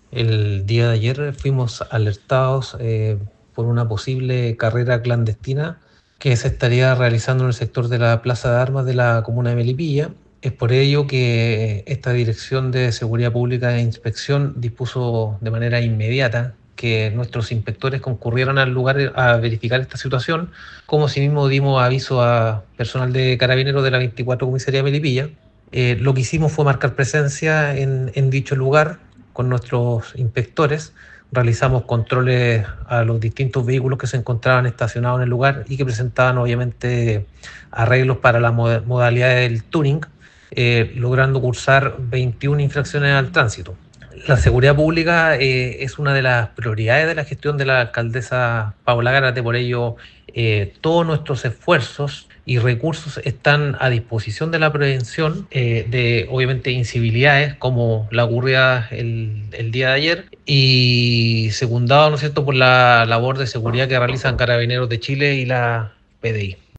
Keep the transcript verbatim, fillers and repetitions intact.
El día de ayer fuimos alertados eh, por una posible carrera clandestina que se estaría realizando en el sector de la Plaza de Armas de la comuna de Melipilla. Es por ello que esta Dirección de Seguridad Pública e Inspección dispuso de manera inmediata que nuestros inspectores concurrieran al lugar a verificar esta situación, como asimismo dimos aviso a personal de carabineros de la veinticuatro Comisaría de Melipilla. Eh, lo que hicimos fue marcar presencia en, en dicho lugar con nuestros inspectores. Realizamos controles a los distintos vehículos que se encontraban estacionados en el lugar y que presentaban obviamente arreglos para la modalidad del tuning, eh, logrando cursar veintiuna infracciones al tránsito. La seguridad pública eh, es una de las prioridades de la gestión de la alcaldesa Paula Gárate, por ello eh, todos nuestros esfuerzos y recursos están a disposición de la prevención eh, de, obviamente, incivilidades como la ocurrida el, el día de ayer, y secundado, ¿no es cierto?, por la labor de seguridad que realizan Carabineros de Chile y la P D I.